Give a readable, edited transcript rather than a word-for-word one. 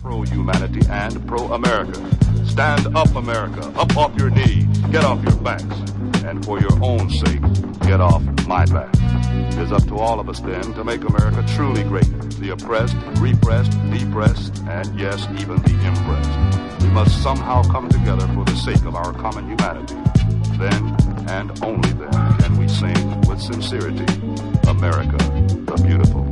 pro-humanity and pro-America. Stand up, America. Up off your knees. Get off your backs. And for your own sake, get off my back. It is up to all of us then to make America truly great. The oppressed, repressed, depressed, and yes, even the impressed. We must somehow come together for the sake of our common humanity. Then, and only then, can we sing with sincerity, America, the beautiful.